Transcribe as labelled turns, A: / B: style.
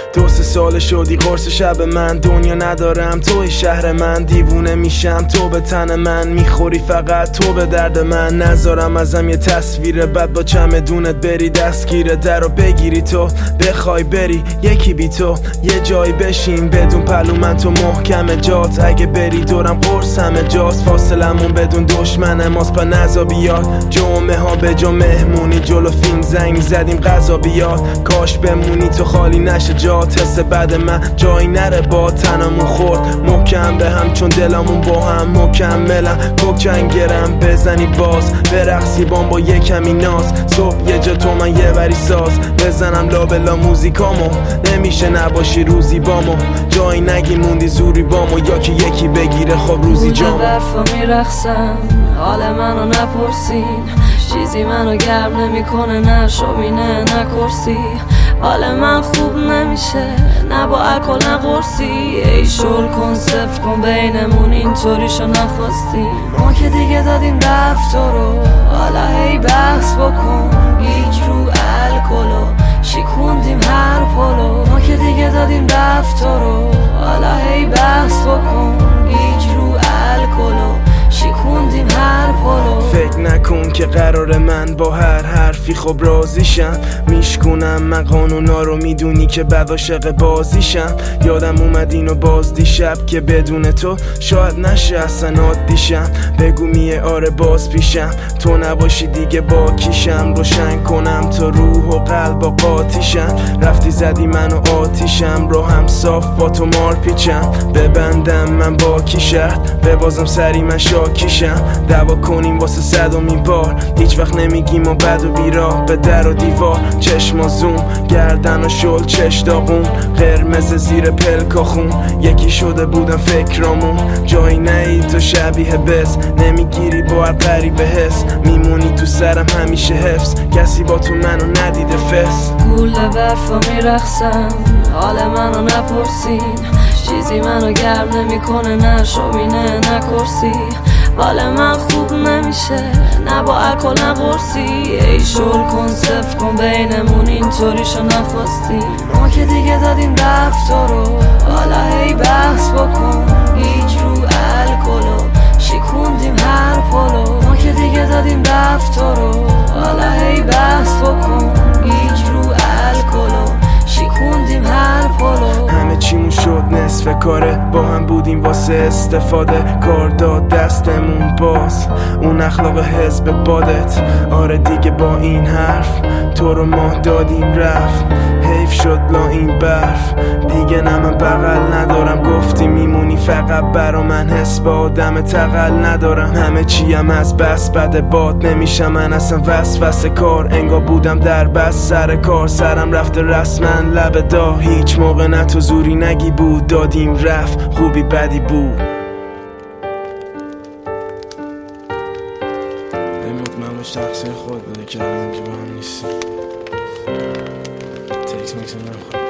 A: 2-3 سال شدی قرص شب من، دنیا ندارم توی شهر من، دیوونه میشم تو به تن من، میخوری فقط تو به درد من، نذارم ازم یه تصویر بد با چمدونت بری دستگیر در رو بگیری تو بخوای بری یکی بی تو یه جایی بشین بدون پلو من تو محکم جات، اگه بری دورم قرص همه جاست، فاصلمون بدون دشمن ماست پا نزا بیاد، جمعه ها به جا مهمونی جلو فیلم زنگ زدیم غذا بیاد، کاش بمونی تو خالی نشه جات، حس بعد من جایی نره با تنمون خورد محکم به هم چون دلمون با هم مکملم، کوکنگرم بزنی باز برقصی بام با یه کمی ناز، صبح یه جا تو من یه بری ساز بزنم لابلا موزیکامو، نمیشه نباشی روزی بامو، جایی نگی موندی زوری بامو، یا که یکی بگیره خب روزی جامو.
B: برفا میرخصم حال منو نپرسین، چیزی منو گرم نمیکنه نه شومینه نه کرسی، حال من خوب نمیشه نه با الکل نه قرصی، ای شل کن صف کن بینمون اینطوریشو نخواستیم، ما که دیگه دادیم رفت رو حالا هی بحث بکن، گیج رو الکلو شیکوندیم هر پلو، ما که دیگه دادیم رفت رو حالا هی بحث بکن، گیج رو الکلو شیکوندیم هر پلو.
A: فکر نکن که قرار من با هر حرفی خب راضیشم، میشکنم من قانونا رو میدونی که بعد عاشق بازیشم، یادم اومد اینو باز دیشب که بدون تو شاید نشه اصلا عادیشم، بگو میه آره باز پیشم تو نباشی دیگه با کیشم، روشن کنم تا روح و قلب و قاطیشم، رفتی زدی منو آتیشم رو هم صاف با تو مار پیچم، ببندم من با کی شرط ببازم سری من شاکیشم، دعوا کنیم واسه 100مین بار هیچ وقت نمیگیم و بد و بیراه، به در و دیوار چشم و زوم گردن و شل چش داغون قرمز زیر پلکا خون، یکی شده بودم فکرامون جایی نهی تو شبیه بس، نمیگیری با هر قریب حس، میمونی تو سرم همیشه حفظ، کسی با تو منو ندیده فس.
B: گوله برفا میرخصم حال منو نپرسین، چیزی منو گرم نمیکنه نه شومینه نه کرسی، حال من خوب نمیشه نه با الکل نه قرصی، ای شل کن صف کن بینمون اینطوریشو نخواستیم، ما که دیگه دادیم رفت رو حالا هی بحث بکن، هیچ رو الکلو شیکوندیم هر پلو، ما که دیگه دادیم رفت رو حالا هی بحث بکن، هیچ رو الکلو شیکوندیم هر پلو.
A: همه چیمون شد نصف کاره با هم بودیم واسه استفاده، کار داد دستمون باز اون اخلاق حزب بادت، آره دیگه با این حرف تو رو ما دادیم رفت، حیف شد لا این برف دیگه نه من بغل ندارم، گفتی میمونی فقط برا من حس با آدم تقل ندارم، همه چیم از بس بد باد نمیشم من اصلا وسوسه کار، انگار بودم در بس سر کار سرم رفته رسما لب دا، هیچ موقع نه تو زوری نگی بود دادیم رفت خوبی بدی بود. مطمئن باش تقصیر خود بوده که الان اینجا با هم نیستیم، تکس میکس نمیخواد